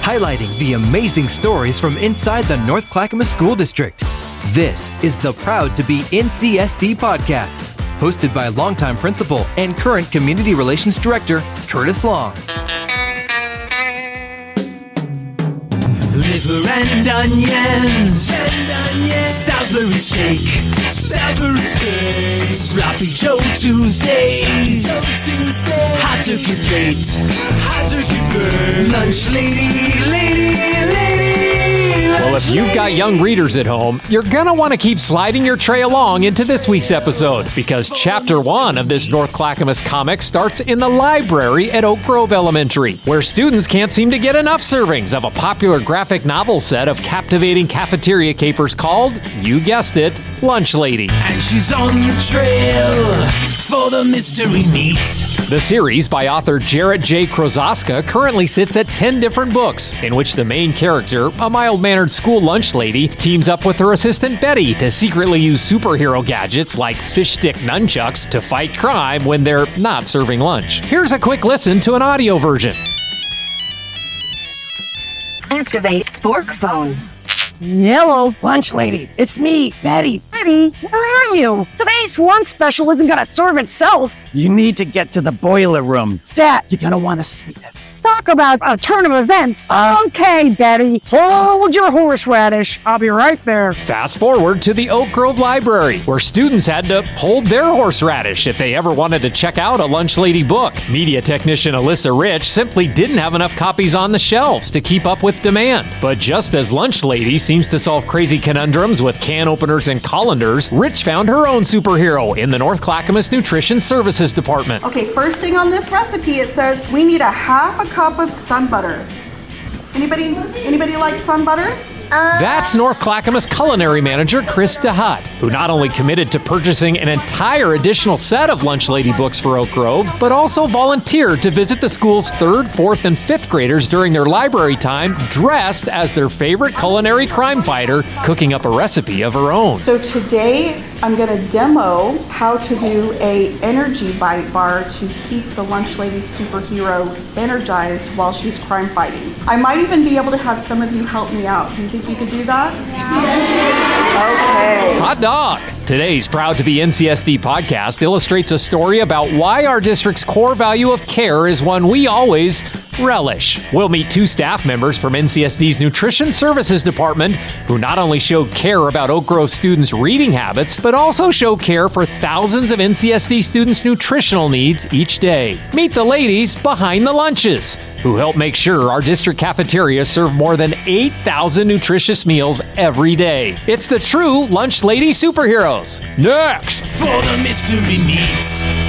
highlighting the amazing stories from inside the North Clackamas School District. This is the Proud to be NCSD podcast, hosted by longtime principal and current Community Relations Director, Curtis Long. Liver and onions, Salisbury steak, Sloppy Joe Tuesdays, Hot Turkey Plate, Lunch Lady. Well, if you've got young readers at home, you're going to want to keep sliding your tray along into this week's episode, because Chapter 1 of this North Clackamas comic starts in the library at Oak Grove Elementary, where students can't seem to get enough servings of a popular graphic novel set of captivating cafeteria capers called, you guessed it, Lunch Lady. And she's on your trail for the mystery meat. The series by author Jarrett J. Krozoska currently sits at 10 different books, in which the main character, a mild-mannered school lunch lady, teams up with her assistant Betty to secretly use superhero gadgets like fish stick nunchucks to fight crime when they're not serving lunch. Here's a quick listen to an audio version. Activate Spork phone. Hello, lunch lady. It's me, Betty. Betty, where are you? Today's lunch special isn't gonna serve itself. You need to get to the boiler room. Stat, you're gonna want to see this. Talk about a turn of events. Okay, Betty. Hold your horseradish. I'll be right there. Fast forward to the Oak Grove Library, where students had to hold their horseradish if they ever wanted to check out a Lunch Lady book. Media technician Alyssa Rich simply didn't have enough copies on the shelves to keep up with demand. But just as Lunch Lady seems to solve crazy conundrums with can openers and colanders, Rich found her own superhero in the North Clackamas Nutrition Services Department. Okay, first thing on this recipe, it says we need a half a cup of sun butter. Anybody like sun butter? That's North Clackamas culinary manager Chris DeHutt, who not only committed to purchasing an entire additional set of Lunch Lady books for Oak Grove, but also volunteered to visit the school's 3rd, 4th, and 5th graders during their library time dressed as their favorite culinary crime fighter, cooking up a recipe of her own. So today I'm going to demo how to do a energy bite bar to keep the Lunch Lady superhero energized while she's crime fighting. I might even be able to have some of you help me out. Do you think you could do that? Okay. Hot dog! Today's Proud to be NCSD podcast illustrates a story about why our district's core value of care is one we always relish. We'll meet 2 staff members from NCSD's Nutrition Services Department who not only show care about Oak Grove students' reading habits, but also show care for thousands of NCSD students' nutritional needs each day. Meet the ladies behind the lunches, who help make sure our district cafeterias serve more than 8,000 nutritious meals every day. It's the true Lunch Lady superheroes. Next! For the mystery meats.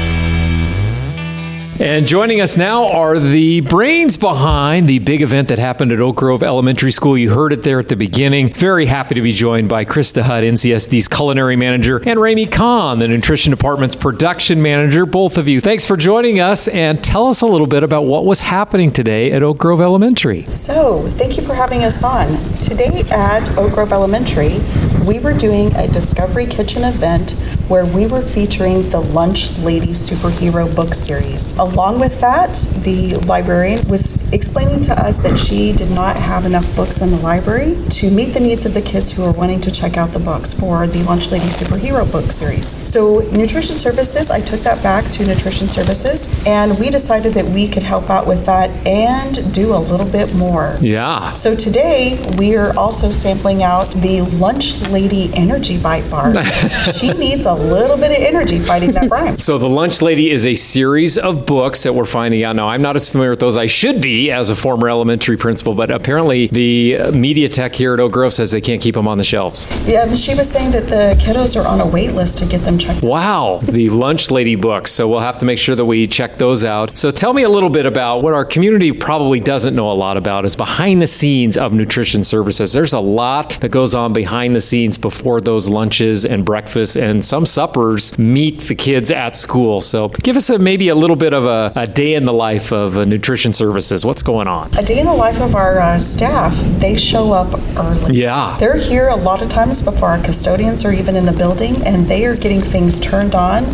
And joining us now are the brains behind the big event that happened at Oak Grove Elementary School. You heard it there at the beginning. Very happy to be joined by Chris DeHutt, NCSD's culinary manager, and Ramey Kahn, the Nutrition Department's production manager. Both of you, thanks for joining us, and tell us a little bit about what was happening today at Oak Grove Elementary. So, thank you for having us on. Today at Oak Grove Elementary, we were doing a Discovery Kitchen event where we were featuring the Lunch Lady Superhero book series. Along with that, the librarian was explaining to us that she did not have enough books in the library to meet the needs of the kids who are wanting to check out the books for the Lunch Lady Superhero book series. So Nutrition Services, I took that back to Nutrition Services, and we decided that we could help out with that and do a little bit more. Yeah. So today, we are also sampling out the Lunch Lady Energy Bite Bar. She needs a little bit of energy fighting that crime. So the Lunch Lady is a series of books that we're finding out now. I'm not as familiar with those. I should be as a former elementary principal, but apparently the media tech here at Oak Grove says they can't keep them on the shelves. Yeah, she was saying that the kiddos are on a wait list to get them checked out. Wow, the Lunch Lady books. So we'll have to make sure that we check those out. So tell me a little bit about what our community probably doesn't know a lot about is behind the scenes of nutrition services. There's a lot that goes on behind the scenes before those lunches and breakfasts and some suppers meet the kids at school. So give us maybe a little bit of a day in the life of nutrition services. What's going on? A day in the life of our staff. They show up early. Yeah. They're here a lot of times before our custodians are even in the building, and they are getting things turned on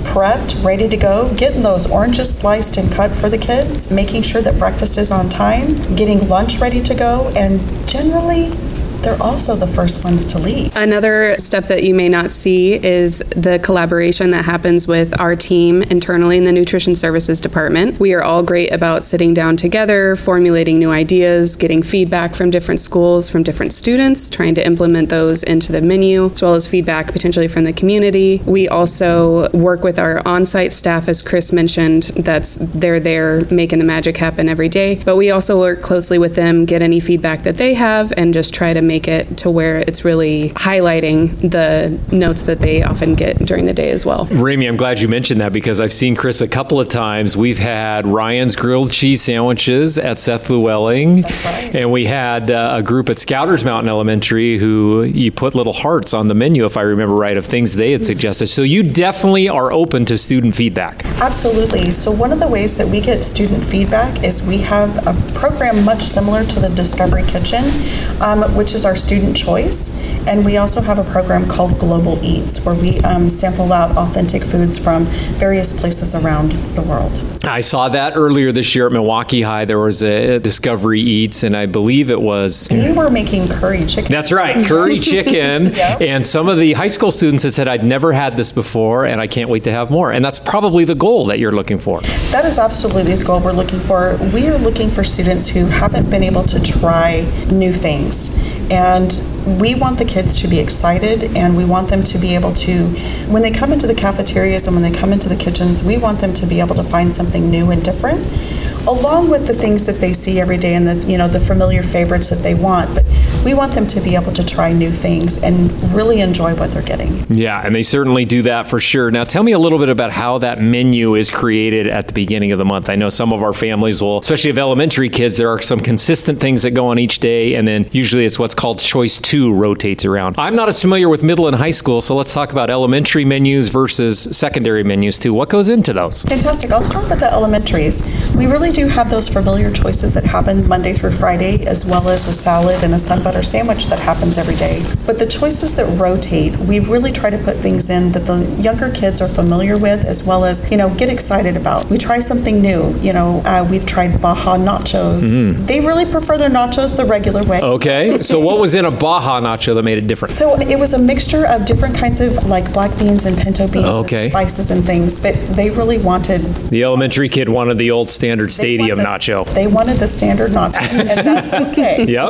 prepped, ready to go, getting those oranges sliced and cut for the kids, making sure that breakfast is on time, getting lunch ready to go, and generally, they're also the first ones to leave. Another step that you may not see is the collaboration that happens with our team internally in the Nutrition Services Department. We are all great about sitting down together, formulating new ideas, getting feedback from different schools, from different students, trying to implement those into the menu, as well as feedback potentially from the community. We also work with our on-site staff, as Chris mentioned, they're there making the magic happen every day. But we also work closely with them, get any feedback that they have, and just try to make it to where it's really highlighting the notes that they often get during the day as well. Ramey, I'm glad you mentioned that because I've seen Chris a couple of times. We've had Ryan's grilled cheese sandwiches at Seth Llewellyn. That's right. And we had a group at Scouters Mountain Elementary who you put little hearts on the menu, if I remember right, of things they had suggested. So you definitely are open to student feedback. Absolutely. So one of the ways that we get student feedback is we have a program much similar to the Discovery Kitchen, which is our student choice. And we also have a program called Global Eats, where we sample out authentic foods from various places around the world. I saw that earlier this year at Milwaukee High. There was a Discovery Eats, and I believe it was... We were making curry chicken. That's right, curry chicken. Yep. And some of the high school students had said, I'd never had this before, and I can't wait to have more. And that's probably the goal that you're looking for. That is absolutely the goal we're looking for. We are looking for students who haven't been able to try new things. And we want the kids to be excited, and we want them to be able to, when they come into the cafeterias and when they come into the kitchens, we want them to be able to find something new and different, along with the things that they see every day and the familiar favorites that they want. But we want them to be able to try new things and really enjoy what they're getting. Yeah, and they certainly do that for sure. Now, tell me a little bit about how that menu is created at the beginning of the month. I know some of our families will, especially of elementary kids, there are some consistent things that go on each day, and then usually it's what's called Choice 2 rotates around. I'm not as familiar with middle and high school, so let's talk about elementary menus versus secondary menus too. What goes into those? Fantastic. I'll start with the elementaries. We really do have those familiar choices that happen Monday through Friday, as well as a salad and a sun butter sandwich that happens every day. But the choices that rotate, we really try to put things in that the younger kids are familiar with, as well as, get excited about. We try something new. We've tried Baja nachos. Mm-hmm. They really prefer their nachos the regular way. Okay. So what was in a Baja nacho that made it different? So it was a mixture of different kinds of black beans and pinto beans and spices and things, but they really wanted... The elementary kid wanted the old standard stadium nacho. They wanted the standard nacho, and that's okay. Yep.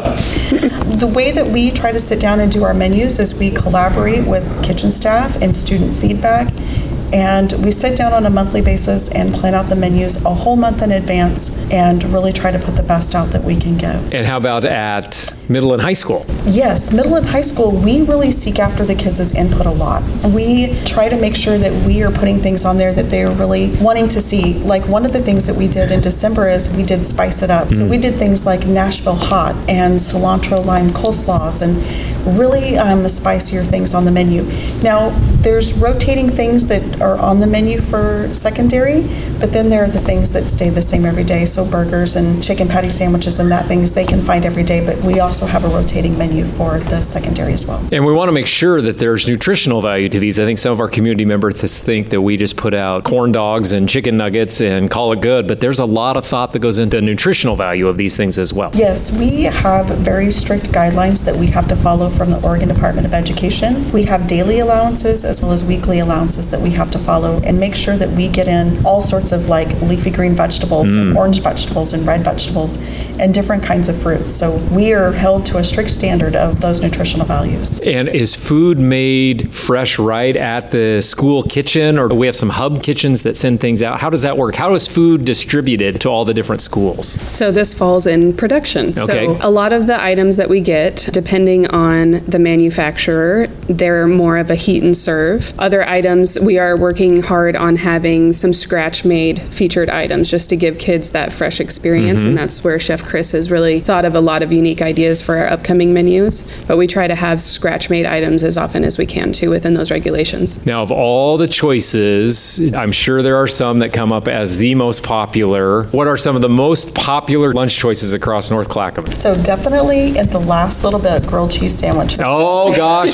The way that we try to sit down and do our menus is we collaborate with kitchen staff and student feedback, and we sit down on a monthly basis and plan out the menus a whole month in advance and really try to put the best out that we can give. And how about at middle and high school? Yes, middle and high school, we really seek after the kids' input a lot. We try to make sure that we are putting things on there that they're really wanting to see. Like one of the things that we did in December is we did spice it up. So we did things like Nashville hot and cilantro lime coleslaws and really spicier things on the menu. Now, there's rotating things that are on the menu for secondary, but then there are the things that stay the same every day. So burgers and chicken patty sandwiches and that things they can find every day, but we also have a rotating menu for the secondary as well. And we want to make sure that there's nutritional value to these. I think some of our community members think that we just put out corn dogs and chicken nuggets and call it good, but there's a lot of thought that goes into the nutritional value of these things as well. Yes, we have very strict guidelines that we have to follow from the Oregon Department of Education. We have daily allowances as well as weekly allowances that we have to follow and make sure that we get in all sorts of leafy green vegetables and orange vegetables and red vegetables and different kinds of fruits. So we are held to a strict standard of those nutritional values. And is food made fresh right at the school kitchen, or do we have some hub kitchens that send things out? How does that work? How is food distributed to all the different schools? So this falls in production. Okay. So a lot of the items that we get, depending on the manufacturer, they're more of a heat and serve. Other items, we are working hard on having some scratch-made featured items just to give kids that fresh experience, and that's where Chef Chris has really thought of a lot of unique ideas for our upcoming menus. But we try to have scratch-made items as often as we can, too, within those regulations. Now, of all the choices, I'm sure there are some that come up as the most popular. What are some of the most popular lunch choices across North Clackamas? So definitely in the last little bit, grilled cheese sandwich. Oh, gosh, yeah, I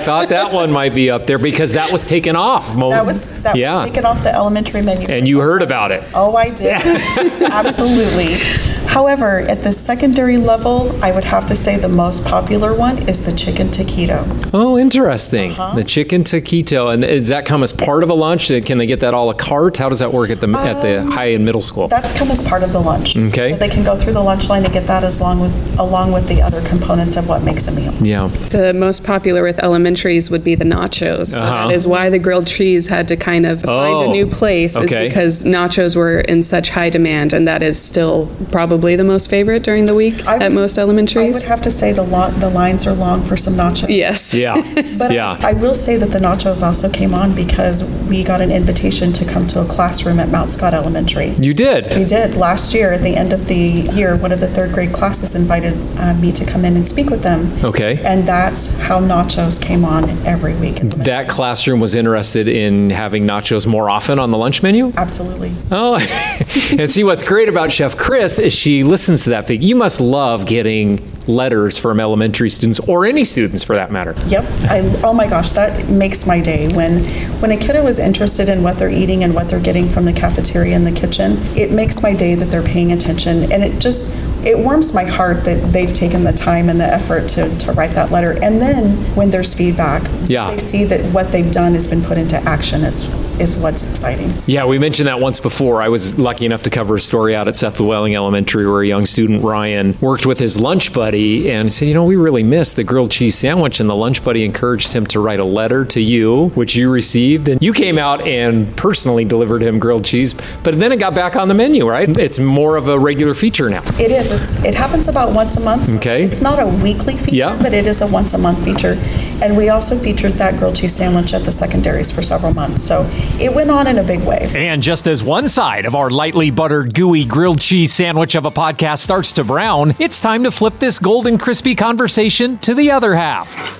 thought that one might be up there because that was taken off. That was taken off the elementary menu. And you heard about it. Oh, I did. Absolutely. However, at the secondary level, I would have to say the most popular one is the chicken taquito. Oh, interesting. The chicken taquito. And does that come as part of a lunch? Can they get that a la carte? How does that work at the high and middle school? That's come as part of the lunch. Okay. So they can go through the lunch line and get that along with the other components of what makes a meal. Yeah. The most popular with elementaries would be the nachos. So that is why the grilled cheese had to kind of find a new place, is because nachos were in such high demand, and that is still probably the most favorite during the week at most elementaries. I would have to say the lines are long for some nachos. Yes. Yeah. But I will say that the nachos also came on because we got an invitation to come to a classroom at Mount Scott Elementary. You did? We did. Last year, at the end of the year, one of the third grade classes invited me to come in and speak with them. Okay. And that's how nachos came on every week. That classroom was interested in having nachos more often on the lunch menu? Absolutely. Oh, and see, what's great about Chef Chris is she listens to that feed. You must love getting letters from elementary students, or any students for that matter. Yep. Oh my gosh, that makes my day. When a kiddo is interested in what they're eating and what they're getting from the cafeteria and the kitchen, it makes my day that they're paying attention. And it warms my heart that they've taken the time and the effort to write that letter. And then when there's feedback, they see that what they've done has been put into action is what's exciting. Yeah, we mentioned that once before. I was lucky enough to cover a story out at Seth Llewellyn Elementary where a young student, Ryan, worked with his lunch buddy and said, we really missed the grilled cheese sandwich, and the lunch buddy encouraged him to write a letter to you, which you received, and you came out and personally delivered him grilled cheese, but then it got back on the menu, right? It's more of a regular feature now. It is. It happens about once a month. So okay. It's not a weekly feature, but it is a once a month feature. And we also featured that grilled cheese sandwich at the secondaries for several months. So it went on in a big way. And just as one side of our lightly buttered, gooey grilled cheese sandwich of a podcast starts to brown, it's time to flip this golden crispy conversation to the other half.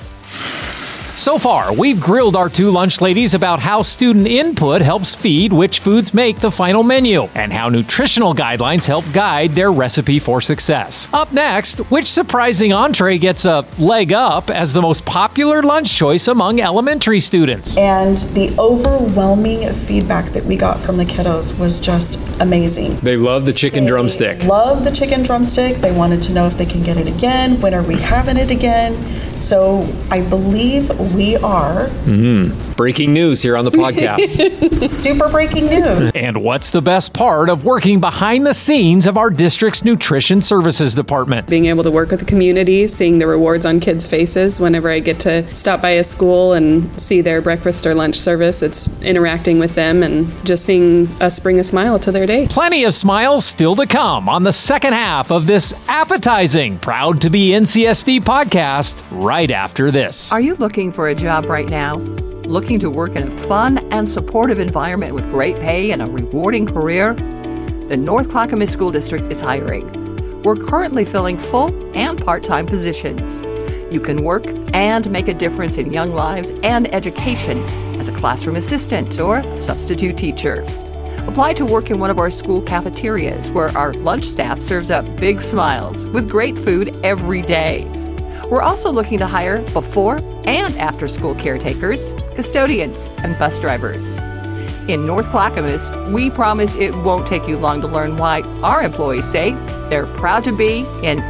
So far, we've grilled our two lunch ladies about how student input helps feed which foods make the final menu, and how nutritional guidelines help guide their recipe for success. Up next, which surprising entree gets a leg up as the most popular lunch choice among elementary students. And the overwhelming feedback that we got from the kiddos was just amazing. They love the chicken drumstick. Love the chicken drumstick. They wanted to know if they can get it again. When are we having it again? So I believe we are... Breaking news here on the podcast. Super breaking news. And what's the best part of working behind the scenes of our district's Nutrition Services Department? Being able to work with the community, seeing the rewards on kids' faces whenever I get to stop by a school and see their breakfast or lunch service. It's interacting with them and just seeing us bring a smile to their day. Plenty of smiles still to come on the second half of this appetizing, proud to be NCSD podcast right after this. Are you looking for a job right now? Looking to work in a fun and supportive environment with great pay and a rewarding career? The North Clackamas School District is hiring. We're currently filling full and part-time positions. You can work and make a difference in young lives and education as a classroom assistant or substitute teacher. Apply to work in one of our school cafeterias where our lunch staff serves up big smiles with great food every day. We're also looking to hire before and after school caretakers, custodians, and bus drivers. In North Clackamas, we promise it won't take you long to learn why our employees say they're proud to be in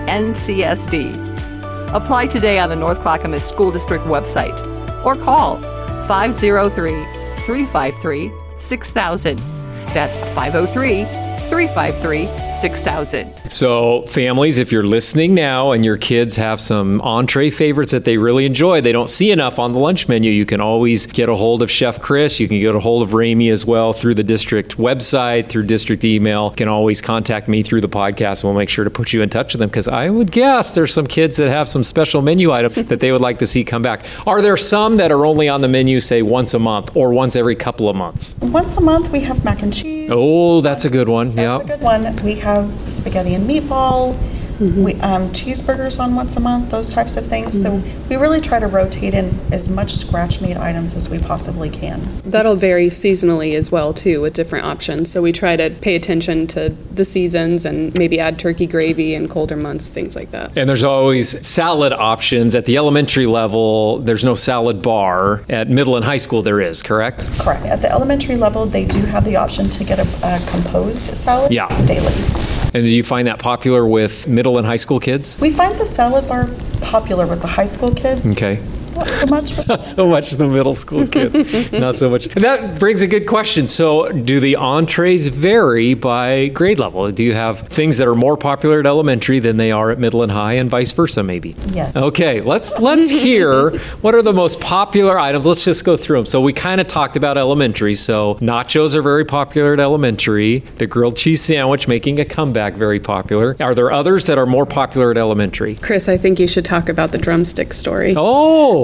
NCSD. Apply today on the North Clackamas School District website or call 503-353-6000. That's 503-353-6000. So families, if you're listening now and your kids have some entree favorites that they really enjoy, they don't see enough on the lunch menu, you can always get a hold of Chef Chris. You can get a hold of Ramey as well through the district website, through district email. You can always contact me through the podcast, and we'll make sure to put you in touch with them, because I would guess there's some kids that have some special menu items that they would like to see come back. Are there some that are only on the menu, say, once a month or once every couple of months? Once a month, we have mac and cheese. Oh, that's a good one. That's a good one. We have spaghetti and meatball. cheeseburgers on once a month, those types of things. So we really try to rotate in as much scratch-made items as we possibly can. That'll vary seasonally as well, too, with different options. So we try to pay attention to the seasons and maybe add turkey gravy in colder months, things like that. And there's always salad options. At the elementary level, there's no salad bar. At middle and high school, there is, correct? Correct. At the elementary level, they do have the option to get a composed salad daily. And do you find that popular with middle and high school kids? We find the salad bar popular with the high school kids. Okay. Not so much with Not so much the middle school kids. Not so much. And that brings a good question. So do the entrees vary by grade level? Do you have things that are more popular at elementary than they are at middle and high, and vice versa maybe? Yes. Okay, let's hear what are the most popular items. Let's just go through them. So we kind of talked about elementary. So nachos are very popular at elementary. The grilled cheese sandwich making a comeback, very popular. Are there others that are more popular at elementary? Chris, I think you should talk about the drumstick story. Oh!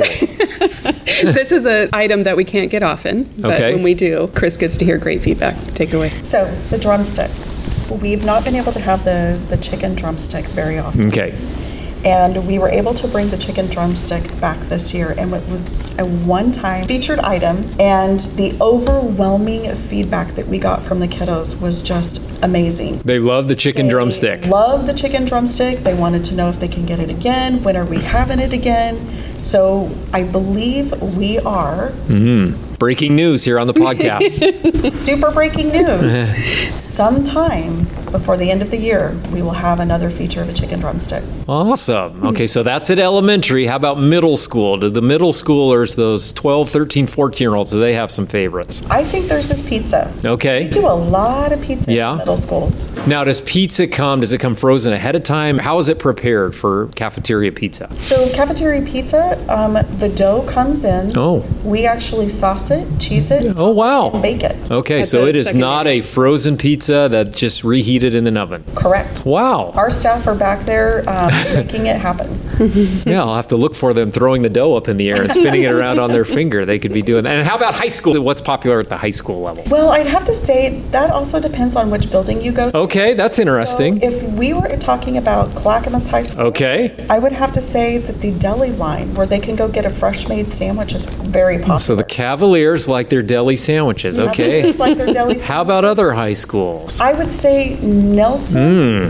This is an item that we can't get often, but when we do, Chris gets to hear great feedback. Take it away. So, the drumstick. We've not been able to have the chicken drumstick very often. Okay. And we were able to bring the chicken drumstick back this year, and it was a one-time featured item, and the overwhelming feedback that we got from the kiddos was just amazing. They love the chicken drumstick. Love the chicken drumstick. They wanted to know if they can get it again. When are we having it again? So I believe we are... Breaking news here on the podcast. Super breaking news. Sometime before the end of the year, we will have another feature of a chicken drumstick. Awesome. Okay, so that's at elementary. How about middle school? Do the middle schoolers, those 12, 13, 14-year-olds, do they have some favorites? I think theirs is pizza. Okay. We do a lot of pizza in middle schools. Now, does pizza does it come frozen ahead of time? How is it prepared for cafeteria pizza? So cafeteria pizza, the dough comes in. Oh. We actually sauce it, cheese it. Oh, wow. And bake it. Okay, so it is not a frozen pizza that just reheated in an oven. Correct. Wow. Our staff are back there making it happen. Yeah, I'll have to look for them throwing the dough up in the air and spinning it around on their finger. They could be doing that. And how about high school? What's popular at the high school level? Well, I'd have to say that also depends on which building you go to. Okay, that's interesting. So if we were talking about Clackamas High School, I would have to say that the deli line, where they can go get a fresh made sandwich, is very popular. So the Cavaliers like their deli sandwiches. Okay. Cavaliers like their deli sandwiches. How about other high schools? I would say Nelson.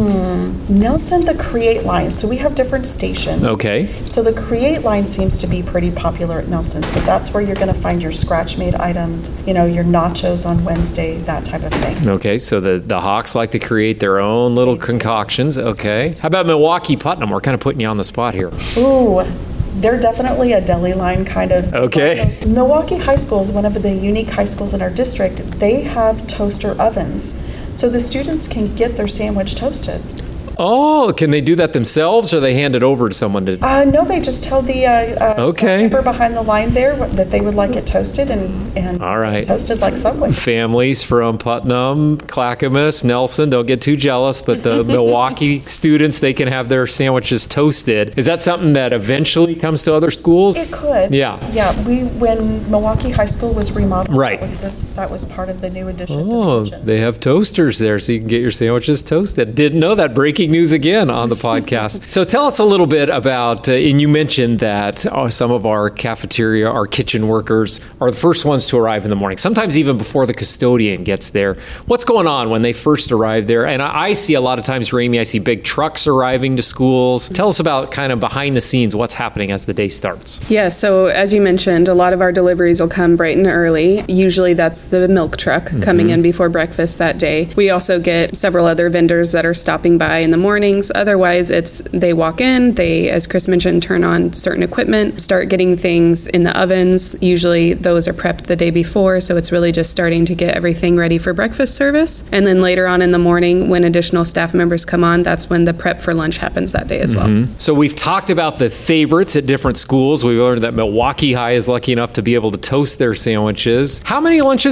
Nelson, the Create line. So we have different stations. Okay. So the Create line seems to be pretty popular at Nelson. So that's where you're going to find your scratch-made items, your nachos on Wednesday, that type of thing. Okay, so the Hawks like to create their own little concoctions. Okay. How about Milwaukee Putnam? We're kind of putting you on the spot here. Ooh. They're definitely a deli line kind of. Okay. Milwaukee High School is one of the unique high schools in our district. They have toaster ovens, so the students can get their sandwich toasted. Oh, can they do that themselves, or they hand it over to someone to? No, they just tell the staff member behind the line there that they would like it toasted and all right. Toasted like Subway. Families from Putnam, Clackamas, Nelson, don't get too jealous, but the Milwaukee students, they can have their sandwiches toasted. Is that something that eventually comes to other schools? It could. Yeah. Yeah, when Milwaukee High School was remodeled, right. that was part of the new addition. Oh, to the kitchen. They have toasters there, so you can get your sandwiches toasted. Didn't know that. Breaking news again on the podcast. So tell us a little bit about, and you mentioned that some of our cafeteria, our kitchen workers are the first ones to arrive in the morning, sometimes even before the custodian gets there. What's going on when they first arrive there? And I see a lot of times, Ramey, I see big trucks arriving to schools. Tell us about kind of behind the scenes, what's happening as the day starts. Yeah, so as you mentioned, a lot of our deliveries will come bright and early. Usually that's the milk truck coming in before breakfast that day. We also get several other vendors that are stopping by in the mornings. Otherwise, they walk in, they, as Chris mentioned, turn on certain equipment, start getting things in the ovens. Usually those are prepped the day before, so it's really just starting to get everything ready for breakfast service. And then later on in the morning, when additional staff members come on, that's when the prep for lunch happens that day as well. So we've talked about the favorites at different schools. We've learned that Milwaukee High is lucky enough to be able to toast their sandwiches. How many lunches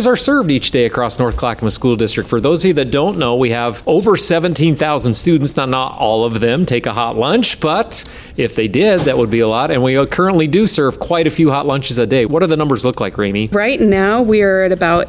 lunches are served each day across North Clackamas School District? For those of you that don't know, we have over 17,000 students. Now, not all of them take a hot lunch, but if they did, that would be a lot. And we currently do serve quite a few hot lunches a day. What do the numbers look like, Ramey? Right now, we are at about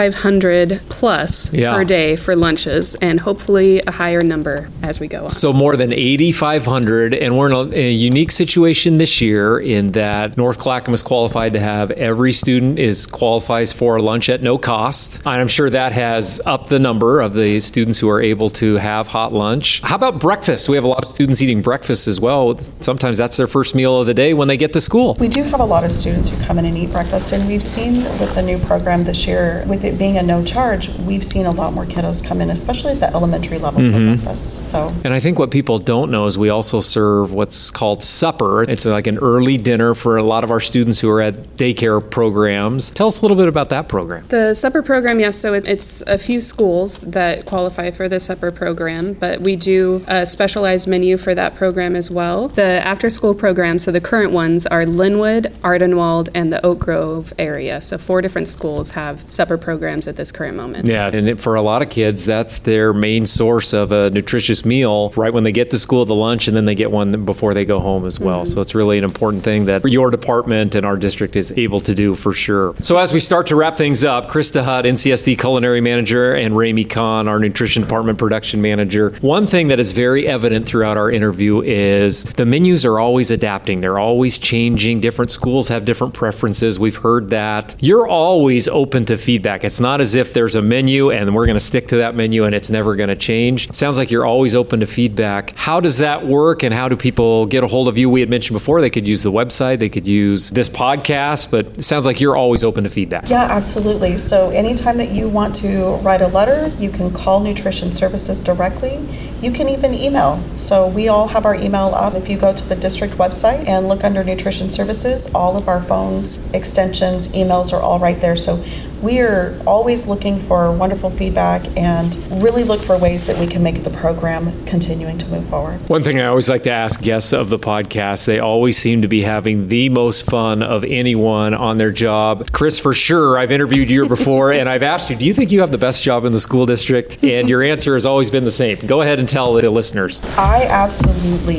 8,500 plus per day for lunches, and hopefully a higher number as we go on. So more than 8,500, and we're in a unique situation this year in that North Clackamas qualified to have every student qualifies for a lunch at no cost. And I'm sure that has upped the number of the students who are able to have hot lunch. How about breakfast? We have a lot of students eating breakfast as well. Sometimes that's their first meal of the day when they get to school. We do have a lot of students who come in and eat breakfast, and we've seen with the new program this year, with it being a no charge, we've seen a lot more kiddos come in, especially at the elementary level for breakfast. And I think what people don't know is we also serve what's called supper. It's like an early dinner for a lot of our students who are at daycare programs. Tell us a little bit about that program. The supper program, yes, so it's a few schools that qualify for the supper program, but we do a specialized menu for that program as well. The after-school programs, so the current ones are Linwood, Ardenwald, and the Oak Grove area. So 4 different schools have supper programs at this current moment. Yeah, and for a lot of kids, that's their main source of a nutritious meal right when they get to school, the lunch, and then they get one before they go home as well. So it's really an important thing that your department and our district is able to do for sure. So as we start to wrap things up, Krista Hutt, NCSD Culinary Manager, and Ramey Kahn, our Nutrition Department Production Manager. One thing that is very evident throughout our interview is the menus are always adapting. They're always changing. Different schools have different preferences. We've heard that. You're always open to feedback. It's not as if there's a menu and we're going to stick to that menu and it's never going to change. It sounds like you're always open to feedback. How does that work, and how do people get a hold of you? We had mentioned before they could use the website, they could use this podcast, but it sounds like you're always open to feedback. Yeah, absolutely. So anytime that you want to write a letter, you can call Nutrition Services directly. You can even email. So we all have our email up. If you go to the district website and look under Nutrition Services, all of our phones, extensions, emails are all right there. So we are always looking for wonderful feedback and really look for ways that we can make the program continuing to move forward. One thing I always like to ask guests of the podcast, they always seem to be having the most fun of anyone on their job. Chris, for sure, I've interviewed you before and I've asked you, do you think you have the best job in the school district? And your answer has always been the same. Go ahead and tell the listeners. I absolutely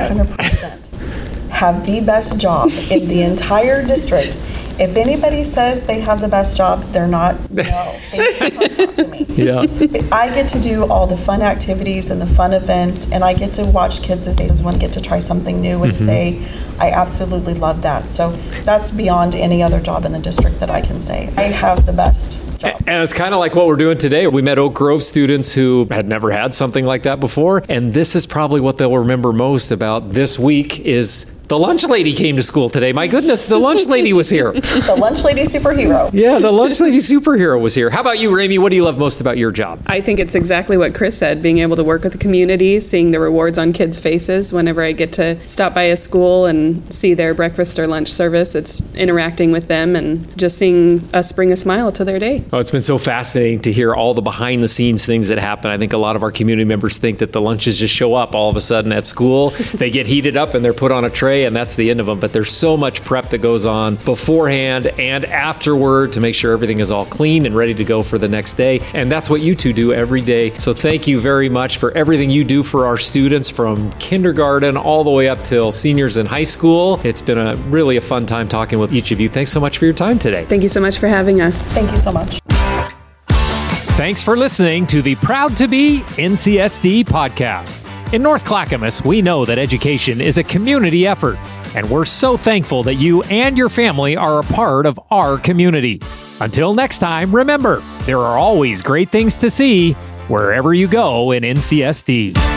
100% have the best job in the entire district. If anybody says they have the best job, they're not. No, they can't talk to me. Yeah. I get to do all the fun activities and the fun events, and I get to watch kids as they want to get to try something new and say, I absolutely love that. So that's beyond any other job in the district that I can say. I have the best job. And it's kind of like what we're doing today. We met Oak Grove students who had never had something like that before, and this is probably what they'll remember most about this week is the lunch lady came to school today. My goodness, the lunch lady was here. The lunch lady superhero. Yeah, the lunch lady superhero was here. How about you, Ramey? What do you love most about your job? I think it's exactly what Chris said, being able to work with the community, seeing the rewards on kids' faces whenever I get to stop by a school and see their breakfast or lunch service. It's interacting with them and just seeing us bring a smile to their day. Oh, it's been so fascinating to hear all the behind the scenes things that happen. I think a lot of our community members think that the lunches just show up all of a sudden at school. They get heated up and they're put on a tray and that's the end of them. But there's so much prep that goes on beforehand and afterward to make sure everything is all clean and ready to go for the next day. And that's what you two do every day. So thank you very much for everything you do for our students from kindergarten all the way up till seniors in high school. It's been really a fun time talking with each of you. Thanks so much for your time today. Thank you so much for having us. Thank you so much. Thanks for listening to the Proud to Be NCSD podcast. In North Clackamas, we know that education is a community effort, and we're so thankful that you and your family are a part of our community. Until next time, remember, there are always great things to see wherever you go in NCSD.